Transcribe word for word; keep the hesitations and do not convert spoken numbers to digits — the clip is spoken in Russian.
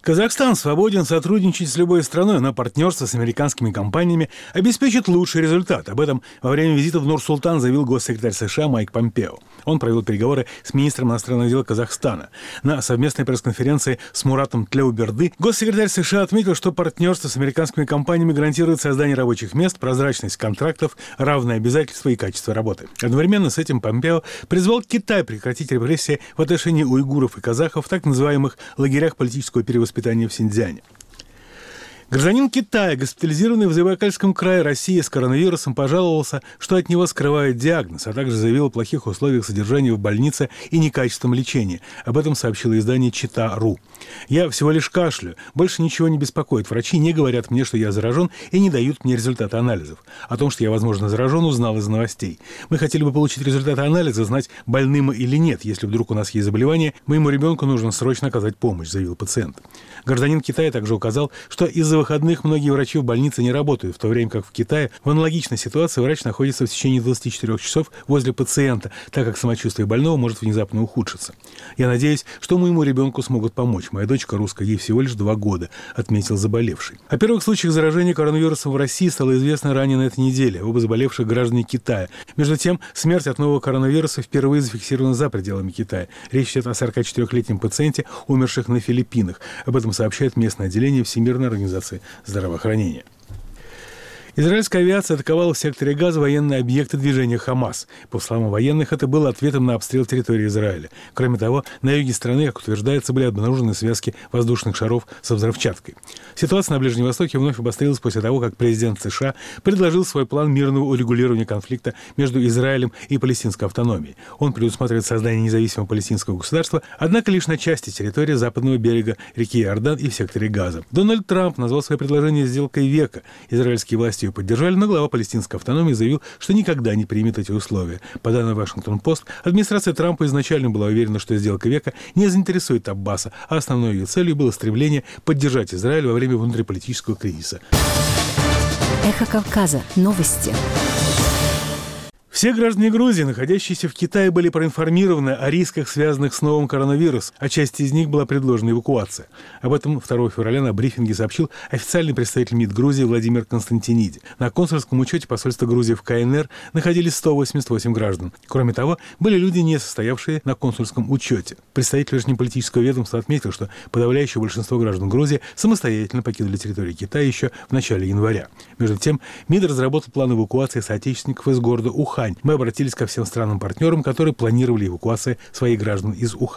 Казахстан свободен сотрудничать с любой страной, но партнерство с американскими компаниями обеспечит лучший результат. Об этом во время визита в Нур-Султан заявил госсекретарь США Майк Помпео. Он провел переговоры с министром иностранных дел Казахстана. На совместной пресс-конференции с Муратом Тлеуберды госсекретарь США отметил, что партнерство с американскими компаниями гарантирует создание рабочих мест, прозрачность контрактов, равные обязательства и качество работы. Одновременно с этим Помпео призвал Китай прекратить репрессии в отношении уйгуров и казахов в так называемых лагерях политического перевоспитания в Синьцзяне. Гражданин Китая, госпитализированный в Забайкальском крае России с коронавирусом, пожаловался, что от него скрывают диагноз, а также заявил о плохих условиях содержания в больнице и некачественном лечении. Об этом сообщило издание Чита.ру. «Я всего лишь кашляю. Больше ничего не беспокоит. Врачи не говорят мне, что я заражен, и не дают мне результаты анализов. О том, что я, возможно, заражен, узнал из новостей. Мы хотели бы получить результаты анализа, знать, больны мы или нет. Если вдруг у нас есть заболевание, моему ребенку нужно срочно оказать помощь», — заявил пациент. Гражданин Китая также указал, что из-за выходных многие врачи в больнице не работают, в то время как в Китае в аналогичной ситуации врач находится в течение двадцати четырёх часов возле пациента, так как самочувствие больного может внезапно ухудшиться. «Я надеюсь, что моему ребенку смогут помочь. Моя дочка русская, ей всего лишь два года», — отметил заболевший. О первых случаях заражения коронавирусом в России стало известно ранее на этой неделе. Оба заболевших граждане Китая. Между тем, смерть от нового коронавируса впервые зафиксирована за пределами Китая. Речь идет о сорокачетырёхлетнем пациенте, умерших на Филиппинах. Об этом сообщает местное отделение Всемирной организации здравоохранения. Израильская авиация атаковала в секторе Газа военные объекты движения «Хамас». По словам военных, это было ответом на обстрел территории Израиля. Кроме того, на юге страны, как утверждается, были обнаружены связки воздушных шаров со взрывчаткой. Ситуация на Ближнем Востоке вновь обострилась после того, как президент США предложил свой план мирного урегулирования конфликта между Израилем и палестинской автономией. Он предусматривает создание независимого палестинского государства, однако лишь на части территории западного берега реки Иордан и в секторе Газа. Дональд Трамп назвал свое предложение сделкой века. Израильские власти поддержали, но глава палестинской автономии заявил, что никогда не примет эти условия. По данным Вашингтон-Пост, администрация Трампа изначально была уверена, что сделка века не заинтересует Аббаса, а основной ее целью было стремление поддержать Израиль во время внутриполитического кризиса. Эхо Кавказа. Новости. Все граждане Грузии, находящиеся в Китае, были проинформированы о рисках, связанных с новым коронавирусом, а части из них была предложена эвакуация. Об этом второго февраля на брифинге сообщил официальный представитель МИД Грузии Владимир Константиниди. На консульском учете посольства Грузии в КНР находились сто восемьдесят восемь граждан. Кроме того, были люди, не состоявшие на консульском учете. Представитель внешнеполитического ведомства отметил, что подавляющее большинство граждан Грузии самостоятельно покинули территорию Китая еще в начале января. Между тем, МИД разработал план эвакуации соотечественников из города Ухань. Мы обратились ко всем странам-партнерам, которые планировали эвакуацию своих граждан из Уханя.